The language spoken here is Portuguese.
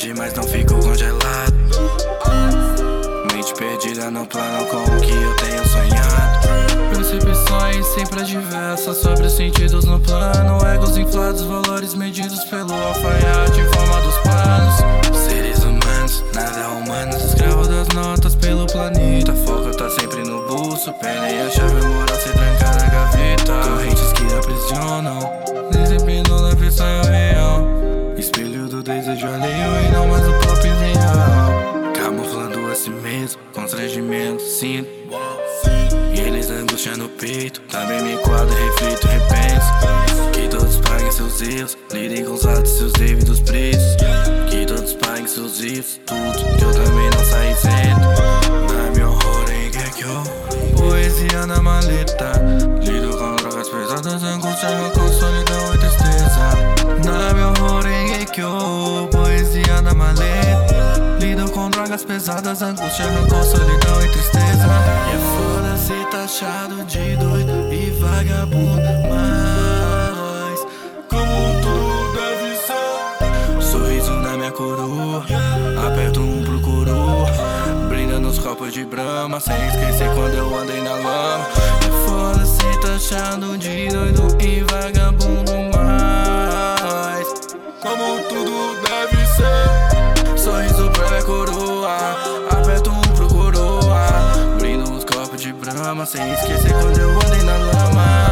quente, mas não fico congelado. Mente perdida no plano com o que eu tenho sonhado. Percepções sempre diversas sobre os sentidos no plano. Egos inflados, valores medidos pelo alfaiate em forma dos planos. Seres humanos, nada humanos, escravo das notas pelo planeta. Foco tá sempre no bolso, pena e a chave moral se trancar na gaveta. Correntes que aprisionam, desempenho na versão real. Espelho do desejo alheio e não mais o próprio real. Camuflando a si mesmo, constrangimento sinto. E eles angustiam no peito, também me quadro, reflito, repenso. Que todos paguem seus erros, lidem com os atos, seus devidos preços. Que todos paguem seus erros, tudo que eu também não saí isento. Dá-me horror em que eu poesia na maleta. Lido com drogas pesadas, angústia, rancor, solidão e tristeza. Dá-me horror em que eu poesia na maleta. Lido com drogas pesadas, angústia, rancor, solidão e tristeza. E é foda ser taxado de doido e vagabundo, mas como tudo deve ser. Sorriso na minha coroa, aperto pro coroa. Brinda nos copos de brama, sem esquecer quando eu andei na lama. É foda ser taxado de doido e vagabundo, mas como tudo deve ser. Sorriso pra minha coroa, aperto pro coroa. Brindo os copos de brama, sem esquecer quando eu andei na lama.